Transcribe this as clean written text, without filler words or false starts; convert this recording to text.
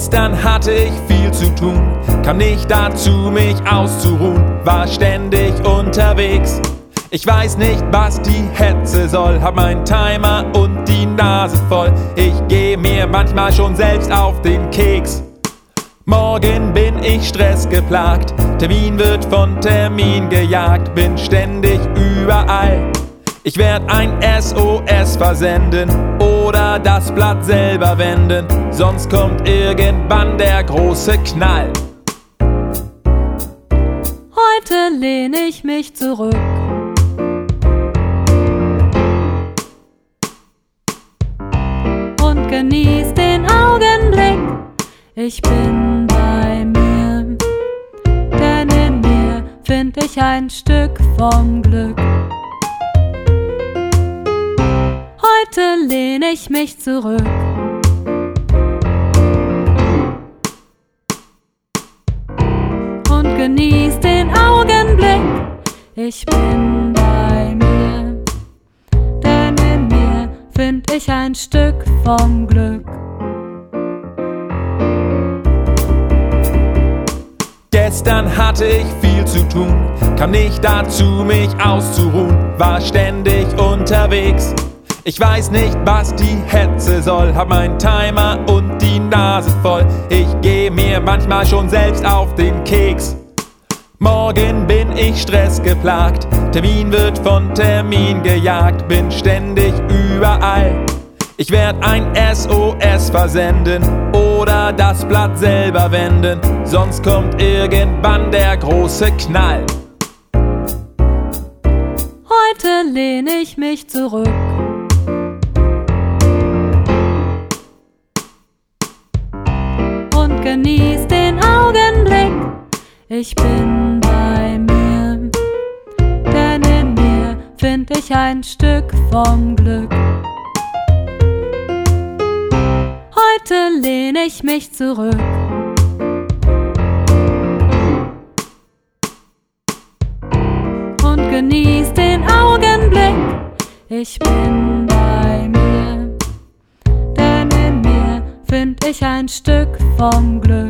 Gestern hatte ich viel zu tun, kam nicht dazu, mich auszuruhen, war ständig unterwegs. Ich weiß nicht, was die Hetze soll, hab mein Timer und die Nase voll. Ich geh mir manchmal schon selbst auf den Keks. Morgen bin ich stressgeplagt, Termin wird von Termin gejagt, bin ständig überall. Ich werd ein SOS versenden oder das Blatt selber wenden, sonst kommt irgendwann der große Knall. Heute lehne ich mich zurück und genieß den Augenblick. Ich bin bei mir, denn in mir find ich ein Stück vom Glück. Heute lehne ich mich zurück und genieß den Augenblick. Ich bin bei mir, denn in mir find ich ein Stück vom Glück. Gestern hatte ich viel zu tun, kam nicht dazu, mich auszuruhen, war ständig unterwegs. Ich weiß nicht, was die Hetze soll, hab mein Timer und die Nase voll. Ich geh mir manchmal schon selbst auf den Keks. Morgen bin ich stressgeplagt, Termin wird von Termin gejagt, bin ständig überall. Ich werd ein SOS versenden oder das Blatt selber wenden, sonst kommt irgendwann der große Knall. Heute lehne ich mich zurück und genieß den Augenblick. Ich bin bei mir, denn in mir find ich ein Stück vom Glück. Heute lehne ich mich zurück und genieß den Augenblick. Ich bin bei mir, denn in mir find ich ein Stück vom Glück.